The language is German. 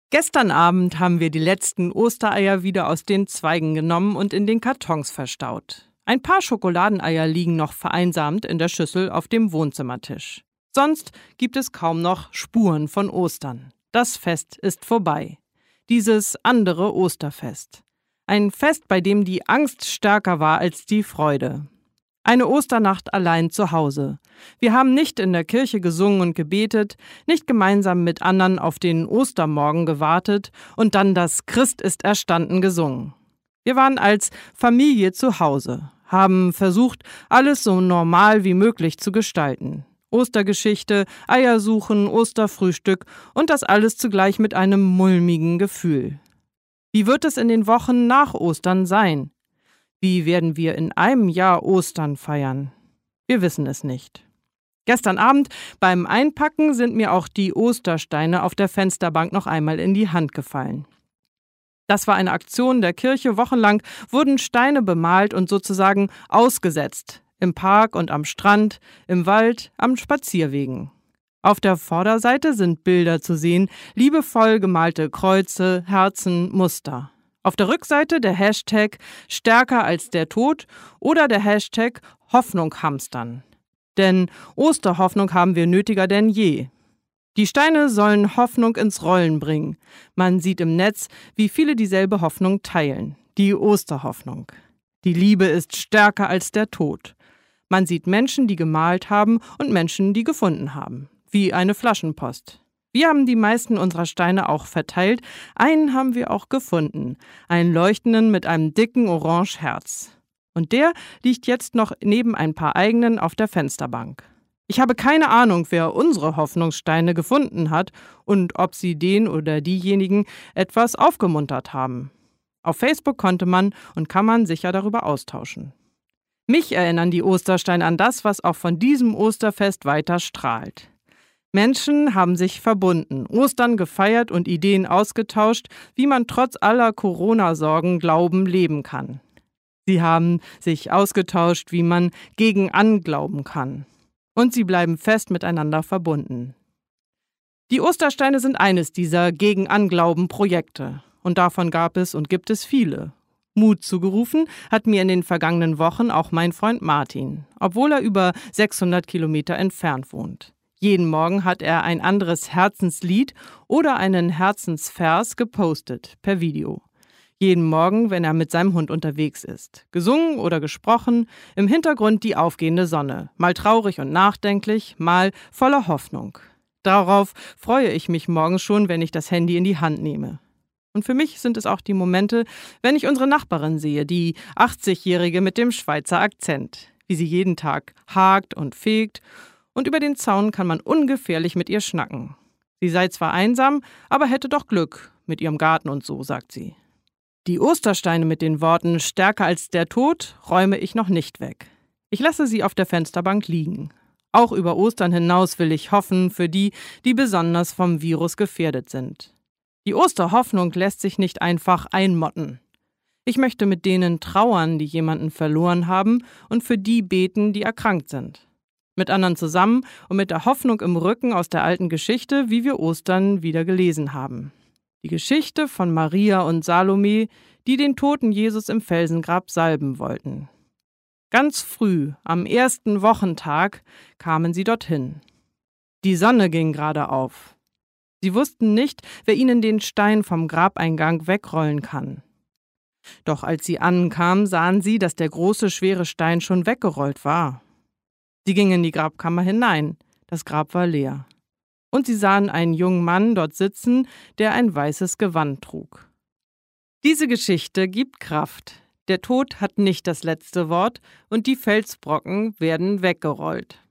Gestern Abend haben wir die letzten Ostereier wieder aus den Zweigen genommen und in den Kartons verstaut. Ein paar Schokoladeneier liegen noch vereinsamt in der Schüssel auf dem Wohnzimmertisch. Sonst gibt es kaum noch Spuren von Ostern. Das Fest ist vorbei. Dieses andere Osterfest. Ein Fest, bei dem die Angst stärker war als die Freude. Eine Osternacht allein zu Hause. Wir haben nicht in der Kirche gesungen und gebetet, nicht gemeinsam mit anderen auf den Ostermorgen gewartet und dann das Christ ist erstanden gesungen. Wir waren als Familie zu Hause, haben versucht, alles so normal wie möglich zu gestalten. Ostergeschichte, Eiersuchen, Osterfrühstück und das alles zugleich mit einem mulmigen Gefühl. Wie wird es in den Wochen nach Ostern sein? Wie werden wir in einem Jahr Ostern feiern? Wir wissen es nicht. Gestern Abend beim Einpacken sind mir auch die Ostersteine auf der Fensterbank noch einmal in die Hand gefallen. Das war eine Aktion der Kirche. Wochenlang wurden Steine bemalt und sozusagen ausgesetzt. Im Park und am Strand, im Wald, am Spazierwegen. Auf der Vorderseite sind Bilder zu sehen, liebevoll gemalte Kreuze, Herzen, Muster. Auf der Rückseite der Hashtag »Stärker als der Tod« oder der Hashtag »Hoffnung hamstern«. Denn Osterhoffnung haben wir nötiger denn je. Die Steine sollen Hoffnung ins Rollen bringen. Man sieht im Netz, wie viele dieselbe Hoffnung teilen. Die Osterhoffnung. Die Liebe ist stärker als der Tod. Man sieht Menschen, die gemalt haben und Menschen, die gefunden haben. Wie eine Flaschenpost. Wir haben die meisten unserer Steine auch verteilt. Einen haben wir auch gefunden. Einen leuchtenden mit einem dicken orange Herz. Und der liegt jetzt noch neben ein paar eigenen auf der Fensterbank. Ich habe keine Ahnung, wer unsere Hoffnungssteine gefunden hat und ob sie den oder diejenigen etwas aufgemuntert haben. Auf Facebook konnte man und kann man sicher darüber austauschen. Mich erinnern die Ostersteine an das, was auch von diesem Osterfest weiter strahlt. Menschen haben sich verbunden, Ostern gefeiert und Ideen ausgetauscht, wie man trotz aller Corona-Sorgen Glauben leben kann. Sie haben sich ausgetauscht, wie man gegen Anglauben kann. Und sie bleiben fest miteinander verbunden. Die Ostersteine sind eines dieser Gegen-Anglauben-Projekte. Und davon gab es und gibt es viele. Mut zugerufen hat mir in den vergangenen Wochen auch mein Freund Martin, obwohl er über 600 Kilometer entfernt wohnt. Jeden Morgen hat er ein anderes Herzenslied oder einen Herzensvers gepostet, per Video. Jeden Morgen, wenn er mit seinem Hund unterwegs ist. Gesungen oder gesprochen, im Hintergrund die aufgehende Sonne. Mal traurig und nachdenklich, mal voller Hoffnung. Darauf freue ich mich morgens schon, wenn ich das Handy in die Hand nehme. Und für mich sind es auch die Momente, wenn ich unsere Nachbarin sehe, die 80-Jährige mit dem Schweizer Akzent. Wie sie jeden Tag hakt und fegt. Und über den Zaun kann man ungefährlich mit ihr schnacken. Sie sei zwar einsam, aber hätte doch Glück mit ihrem Garten und so, sagt sie. Die Ostersteine mit den Worten »Stärker als der Tod« räume ich noch nicht weg. Ich lasse sie auf der Fensterbank liegen. Auch über Ostern hinaus will ich hoffen für die, die besonders vom Virus gefährdet sind. Die Osterhoffnung lässt sich nicht einfach einmotten. Ich möchte mit denen trauern, die jemanden verloren haben und für die beten, die erkrankt sind. Mit anderen zusammen und mit der Hoffnung im Rücken aus der alten Geschichte, wie wir Ostern wieder gelesen haben. Die Geschichte von Maria und Salome, die den toten Jesus im Felsengrab salben wollten. Ganz früh, am ersten Wochentag, kamen sie dorthin. Die Sonne ging gerade auf. Sie wussten nicht, wer ihnen den Stein vom Grabeingang wegrollen kann. Doch als sie ankamen, sahen sie, dass der große, schwere Stein schon weggerollt war. Sie gingen in die Grabkammer hinein. Das Grab war leer. Und sie sahen einen jungen Mann dort sitzen, der ein weißes Gewand trug. Diese Geschichte gibt Kraft. Der Tod hat nicht das letzte Wort und die Felsbrocken werden weggerollt.